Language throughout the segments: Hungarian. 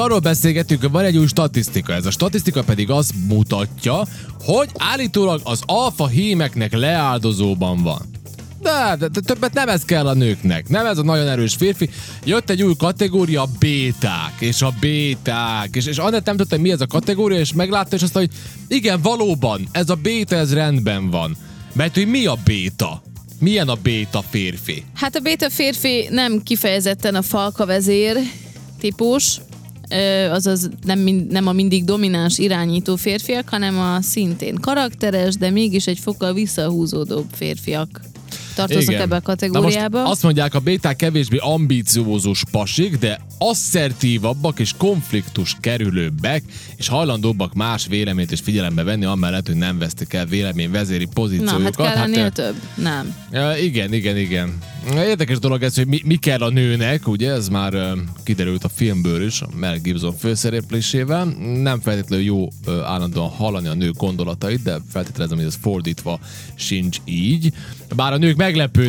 arról beszélgetünk, hogy van egy új statisztika. Ez a statisztika pedig azt mutatja, hogy állítólag az alfa hímeknek leáldozóban van. De többet nem ez kell a nőknek. Nem ez a nagyon erős férfi. Jött egy új kategória, a béták. És a béták. És Annett nem tudta, mi ez a kategória, és meglátta, és azt mondta, hogy igen, valóban, ez a béta, ez rendben van. Mert hogy mi a béta? Milyen a béta férfi? Hát a béta férfi nem kifejezetten a falkavezér típus, azaz nem a mindig domináns irányító férfiak, hanem a szintén karakteres, de mégis egy fokkal visszahúzódóbb férfiak tartoznak ebbe a kategóriába. Na most azt mondják, a béták kevésbé ambíciózus pasik, de asszertívabbak és konfliktus kerülőbbek, és hajlandóbbak más véleményt is figyelembe venni, amellett, hogy nem vesztik el véleményvezéri pozíciójukat. Na, hát kell ennél több? Nem. Igen. Érdekes dolog ez, hogy mi kell a nőnek, ugye, ez már kiderült a filmből is, a Mel Gibson főszereplésével. Nem feltétlenül jó állandóan hallani a nő gondolatait, de feltételezem, hogy ez fordítva sincs így. Bár a nők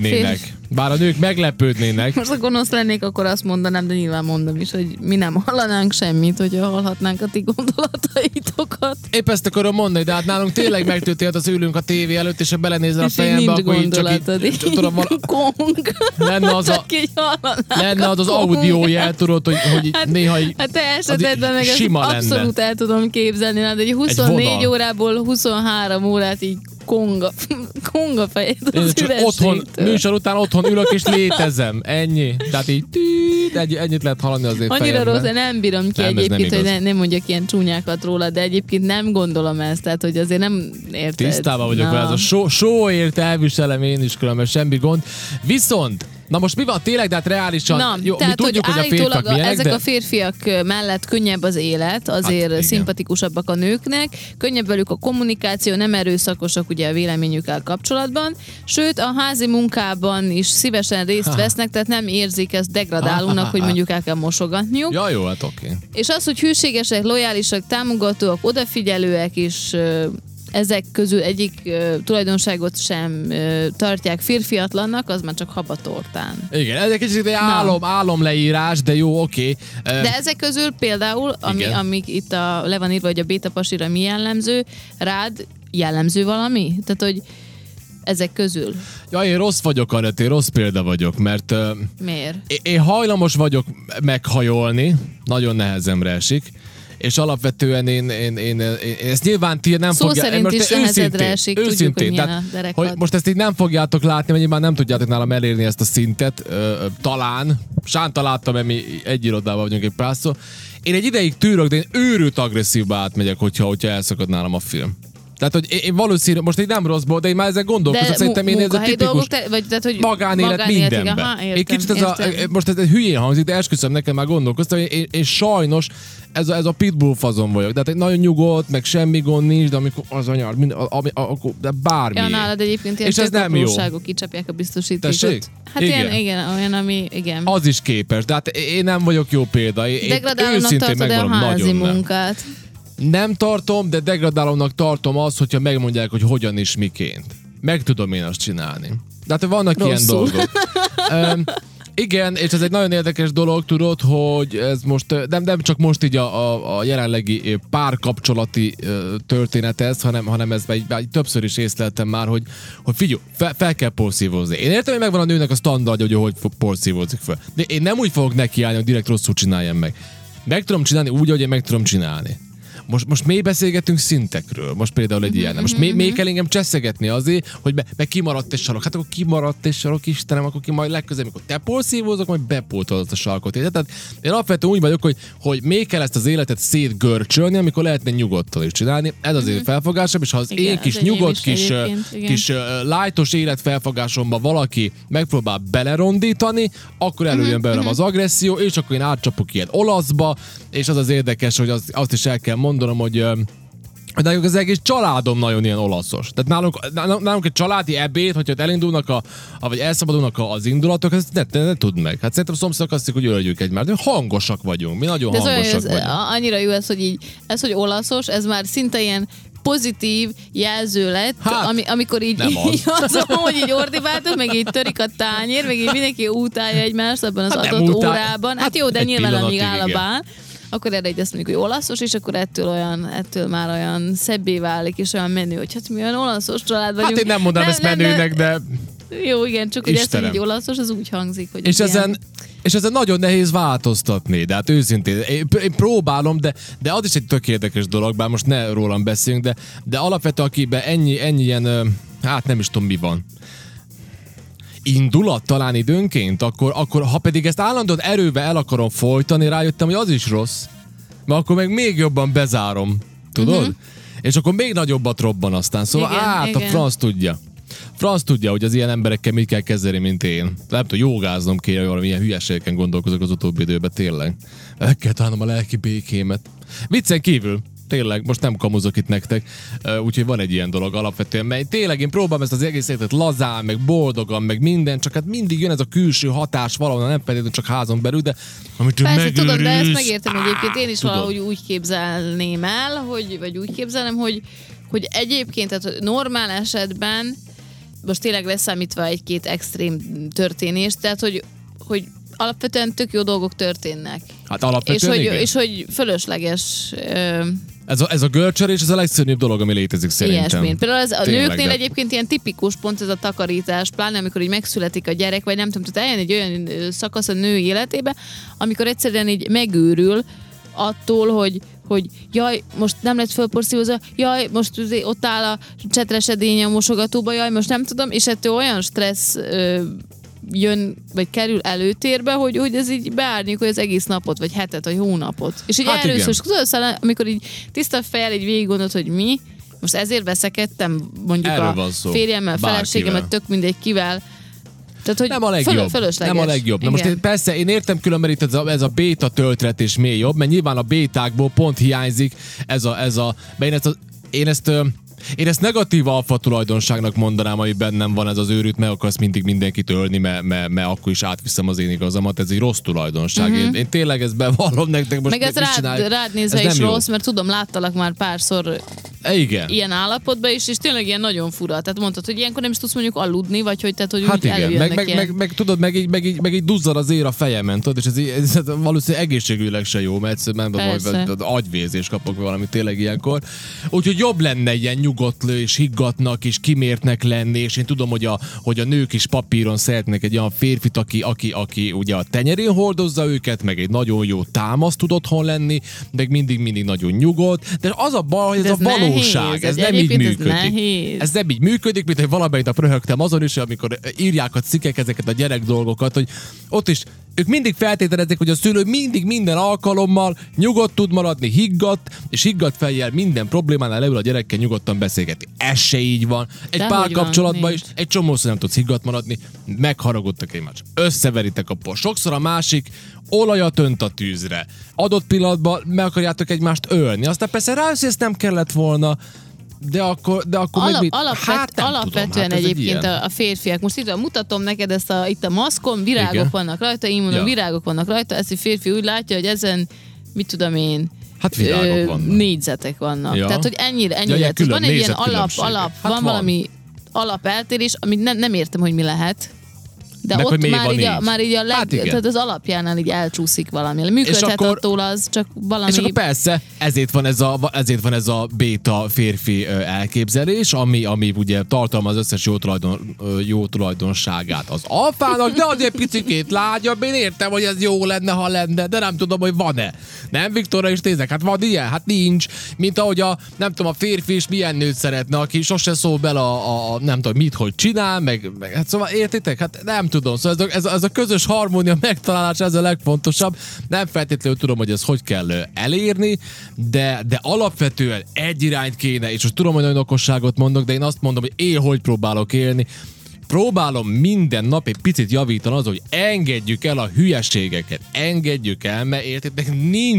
meglepődnének. Most ha gonosz lennék, akkor azt mondanám, de nyilván mondom is, hogy mi nem hallanánk semmit, hogyha hallhatnánk a ti gondolataitokat. Épp ezt akarom mondani, de hát nálunk tényleg megtörtént, az ülünk a tévé előtt, és ha belenézel a fejembe, akkor én csak így tudom, lenne az audiójel, tudod, hogy néha így, hát te esetedben meg ezt abszolút el tudom képzelni, de egy 24 órából 23 órát így konga fejét az otthon, műsor után otthon ülök és létezem. Ennyi. Tehát így ennyit lehet hallani azért annyira rossz, nem bírom ki egyébként, hogy nem mondjak ilyen csúnyákat róla, de egyébként nem gondolom ezt, tehát hogy azért nem érted. Tisztában vagyok vele, ez a sóért elviselem én is, különben semmi gond. Viszont na most mi van tényleg, de hát reálisan, jó, tehát, mi tudjuk, hogy a férfiak milyenek, ezek a férfiak mellett könnyebb az élet, azért hát, szimpatikusabbak a nőknek, könnyebb velük a kommunikáció, nem erőszakosak ugye a véleményükkel kapcsolatban, sőt a házi munkában is szívesen részt vesznek, tehát nem érzik ezt degradálónak, hogy mondjuk el kell mosogatniuk. Ja, jó, hát oké. És az, hogy hűségesek, lojálisak, támogatóak, odafigyelőek is ezek közül egyik tulajdonságot sem tartják férfiatlannak, az már csak habatortán. Igen, ez egy kicsit álomleírás, de jó, oké. De ezek közül például, amik itt le van írva, hogy a béta pasira mi jellemző, rád jellemző valami? Tehát, hogy ezek közül. Ja, én rossz vagyok, Anett, én rossz példa vagyok, mert miért? Én hajlamos vagyok meghajolni, nagyon nehezemre esik, és alapvetően én ezt nyilván ti nem fogjátok. Szó szerint is nehezedre esik, tudjuk, hogy milyen a derekad. Hogy most ezt így nem fogjátok látni, mert nyilván nem tudjátok nálam elérni ezt a szintet, talán. Sánta láttam, mert mi egy irodában vagyunk egy párszor. Én egy ideig tűrök, de én őrült agresszívba átmegyek, hogyha elszakad nálam a film. Tehát, hogy én valószínű, most így nem rosszból, de én már ezzel gondolkozom, szerintem én ez a tipikus magánélet mindenben. Egy kicsit most ez egy hülyén hangzik, de esküszöm, nekem már gondolkoztam, hogy én sajnos ez a pitbull fazon vagyok. Tehát egy nagyon nyugodt, meg semmi gond nincs, de amikor az anyar, de bármi. Ja, nálad egyébként ilyen tök apróságok kicsapják a biztosítékot. Hát igen, olyan, ami, igen. Az is képes, de hát én nem vagyok jó példa. Degradálónak tartod a házi munkát. Nem tartom, de degradálónak tartom azt, hogyha megmondják, hogy hogyan és miként. Meg tudom én azt csinálni. De hát vannak rosszul ilyen dolgok. Igen, és ez egy nagyon érdekes dolog, tudod, hogy ez most nem csak most így a jelenlegi párkapcsolati történet ez, hanem ez többször is észleltem már, hogy figyelj, fel kell porszívozni. Én értem, hogy megvan a nőnek a standardja, hogy porszívózik fel. De én nem úgy fogok nekiállni, hogy direkt rosszul csináljam meg. Meg tudom csinálni úgy, ahogy én meg tudom csinálni. Most mély beszélgetünk szintekről, most például egy ilyen. Most mély kell engem cseszegetni azért, hogy kimaradt egy sarok. Hát akkor kimaradt egy sarok, Istenem, akkor majd legközelebb, amikor te porszívózok, majd bepótolod azt a sarkot. Tehát én alapvetően úgy vagyok, hogy mély kell ezt az életet szétgörcsölni, amikor lehetne nyugodtan is csinálni. Ez azért felfogásom, és ha az én kis nyugodt, kis lightos életfelfogásomba valaki megpróbál belerondítani, akkor előjön belőlem az agresszió, és akkor én átcsapok ilyen olaszba, és az érdekes, hogy azt is el kell mondanom, hogy az egész családom nagyon ilyen olaszos. Tehát nálunk egy családi ebéd, hogyha elindulnak vagy elszabadulnak az indulatok, ezt ne tudd meg. Hát szerintem a szomszédok azt hiszik, hogy ölgyük egymást. De hangosak vagyunk, mi nagyon hangosak vagyunk. Annyira jó ez, hogy olaszos, ez már szinte ilyen pozitív jelző lett, amikor így hogy így ordibáltok, meg így törik a tányér, meg így mindenki utálja egymást abban az adott órában. Hát jó, de nyilván amíg áll a bán. akkor erre így azt mondjuk, hogy olaszos, és akkor ettől már olyan szebbé válik, és olyan menő, hogy hát mi olyan olaszos család vagyunk. Hát én nem mondanám ezt menőnek, de... Jó, igen, csak hogy ezt így olaszos, az úgy hangzik, hogy... És ezen nagyon nehéz változtatni, de hát őszintén, én próbálom, de az is egy tök érdekes dolog, bár most ne rólam beszélünk, de alapvetően akiben ennyi ilyen, hát nem is tudom mi van, indulat talán időnként, akkor ha pedig ezt állandóan erővel el akarom folytani, rájöttem, hogy az is rossz, mert akkor meg még jobban bezárom, tudod? És akkor még nagyobbat robban aztán, szóval igen. A franc tudja. Franc tudja, hogy az ilyen emberekkel mit kell kezdeni, mint én. Nem tudom, jogáznom kéne, hogy valamilyen hülyeségeken gondolkozok az utóbbi időben, tényleg. Meg kell találnom a lelki békémet. Viccen kívül, tényleg, most nem kamuzok itt nektek, úgyhogy van egy ilyen dolog alapvetően, mert tényleg én próbálom ezt az egész életet lazán, meg boldogan, meg minden, csak hát mindig jön ez a külső hatás valahol, nem feltétlenül csak házon belül, de amit persze, megőrülsz... tudod, de ezt megértem egyébként, én is valahogy úgy képzelném el, vagy úgy képzelem, hogy egyébként, tehát normál esetben most tényleg leszámítva egy-két extrém történés, tehát hogy alapvetően tök jó dolgok történnek. Hát alapvetően és hogy fölösleges... Ez a görcsölés, ez a legszörnyűbb dolog, ami létezik szerintem. Ilyesmén. Például a nőknél egyébként ilyen tipikus pont ez a takarítás, pláne amikor így megszületik a gyerek, vagy nem tudom, tehát eljön egy olyan szakasz a nő életébe, amikor egyszerűen így megőrül attól, hogy jaj, most nem lett fölporszívózva, jaj, most ott áll a csetres edény a mosogatóba, jaj, most nem tudom, és ettől olyan stressz jön, vagy kerül előtérbe, hogy ez így beárnyékolja az egész napot, vagy hetet, vagy hónapot. És így hát először, tudod, amikor így tiszta fejjel így végig gondolod, hogy mi, most ezért veszekedtem mondjuk a férjemmel, feleségemmel, tök mindegy kivel. Tehát, hogy nem a legjobb. Nem a legjobb. Na most persze, én értem különben itt ez a béta töltretés mély jobb, mert nyilván a bétákból pont hiányzik én ezt negatív alfa tulajdonságnak mondanám, ami bennem van, ez az őrült, meg akarsz mindig mindenkit ölni, mert akkor is átviszem az én igazamat, ez egy rossz tulajdonság. Én tényleg ezt bevallom nektek most. Meg ez rád nézve is rossz, mert tudom, láttalak már párszor ilyen állapotban is, és tényleg ilyen nagyon fura. Tehát mondtad, hogy ilyenkor nem is tudsz mondjuk aludni, vagy hogy, tehát, hogy hát úgy előjönnek meg tudod, meg így duzzad az ér a fejemen, tudod, és ez valószínűleg egészségügyleg se jó, mert egyszerűen agyvérzés kapok valami tényleg ilyenkor. Úgyhogy jobb lenne ilyen nyugodtlő és higgatnak és kimértnek lenni, és én tudom, hogy a nők is papíron szeretnek egy olyan férfit, aki ugye a tenyerén hordozza őket, meg egy nagyon jó támasz tud otthon lenni, de mindig nagyon nyugodt. De az a baj, hogy ez a valóság, ez nem így működik. Ez nem így működik, mint hogy valamelyik nap röhögtem azon is, amikor írják a cikkek ezeket a gyerek dolgokat, hogy ott is ők mindig feltételezik, hogy a szülő mindig minden alkalommal nyugodt tud maradni, higgadt, és higgadt fejjel minden problémánál leül a gyerekkel nyugodtan beszélgetni. Ez se így van. Egy párkapcsolatban is egy csomószor nem tudsz higgadt maradni, megharagudtak egymást. Összeveritek a post. Sokszor a másik olajat önt a tűzre. Adott pillanatban meg akarjátok egymást ölni. Aztán persze rájössz, hogy ezt nem kellett volna, de akkor meg mit? Alapvetően tudom, egyébként a férfiak. Most itt mutatom neked ezt itt a maszkon, virágok igen. vannak rajta, én mondom, virágok vannak rajta, ezt a férfi úgy látja, hogy ezen, mit tudom én, hát virágok vannak. Négyzetek vannak. Ja. Tehát, hogy ennyire lehet. Van egy ilyen alap, van valami alapeltérés, amit nem értem, hogy mi lehet. De meg, ott már így tehát az alapjánál így elcsúszik valami. Működhet attól az, csak valami... És akkor persze, ezért van ez a béta férfi elképzelés, ami ugye tartalmaz az összes jó tulajdonságát az alfának, de azért picikét lágyabb. Én értem, hogy ez jó lenne, ha lenne, de nem tudom, hogy van-e. Nem, Viktorra is nézek, hát van ilyen? Hát nincs. Mint ahogy nem tudom, a férfi is milyen nőt szeretne, aki sose szól bele nem tudom, mit, hogy csinál, meg hát szóval értitek? Hát nem tudom, szóval ez a közös harmónia megtalálása, ez a legfontosabb. Nem feltétlenül tudom, hogy ezt hogy kell elérni, de alapvetően egy irányt kéne, és most tudom, hogy nagyon okosságot mondok, de én azt mondom, hogy én hogy próbálok élni. Próbálom minden nap egy picit javítani az, hogy engedjük el a hülyeségeket. Engedjük el, mert értitek,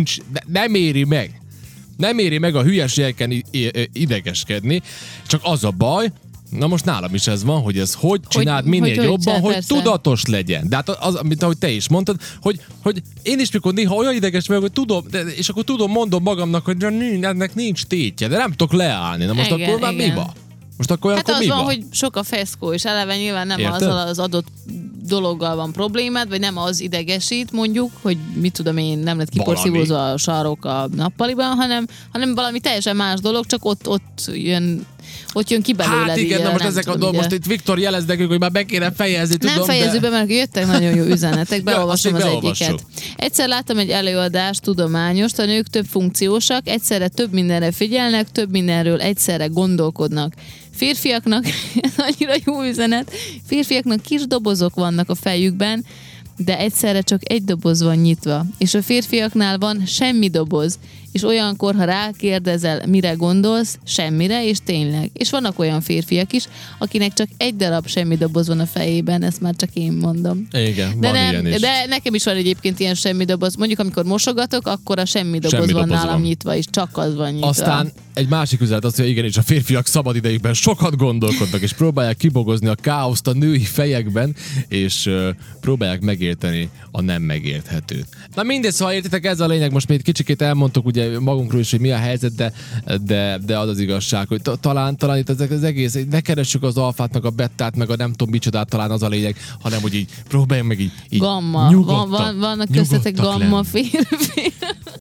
nem éri meg. Nem éri meg a hülyeségeken idegeskedni, csak az a baj, na most nálam is ez van, hogy ez hogy csináld minél jobban, hogy tudatos legyen. De hát az, mint ahogy te is mondtad, hogy én is mikor néha olyan ideges vagyok, hogy tudom, és akkor mondom magamnak, hogy ennek nincs tétje, de nem tudok leállni. Na most igen, akkor már mi van? Most akkor hát az van, hogy sok a feszkó, és eleve nyilván nem azzal az adott dologgal van problémád, vagy nem az idegesít mondjuk, hogy mit tudom én, nem lett kiporszívózva a sarok a nappaliban, hanem valami teljesen más dolog, csak ott jön ki belőled. Hát igen, na most ezek a dolgok, most itt Viktor jelez nekünk, hogy már be kéne fejezni, tudom, nem fejezzük be, mert jöttek nagyon jó üzenetek, beolvasom az beolvassuk. egyiket. Egyszer láttam egy előadást tudományost, a nők több funkciósak, egyszerre több mindenre figyelnek, több mindenről egyszerre gondolkodnak. Férfiaknak, ez annyira jó üzenet, férfiaknak kis dobozok vannak a fejükben, de egyszerre csak egy doboz van nyitva, és a férfiaknál van semmi doboz, és olyankor, ha rákérdezel, mire gondolsz, semmire, és tényleg. És vannak olyan férfiak is, akinek csak egy darab semmi doboz van a fejében, ezt már csak én mondom. Igen, van ilyen is. De nekem is van egyébként ilyen semmi doboz. Mondjuk, amikor mosogatok, akkor a semmi doboz van nálam nyitva, és csak az van nyitva. Aztán egy másik üzenet az, hogy igenis a férfiak szabad idejükben sokat gondolkodnak, és próbálják kibogozni a káoszt a női fejekben, és próbálják megérteni a nem megérthetőt. Na mindegy, szóval értitek, ez a lényeg, most még egy kicsikét elmondtuk ugye magunkról is, hogy mi a helyzet, de az az igazság, hogy talán itt ezek az egész, ne keressük az alfát, meg a bettát, meg a nem tudom micsodát, talán az a lényeg, hanem hogy így próbáljunk meg így gamma. Vannak köztetek gamma férfi.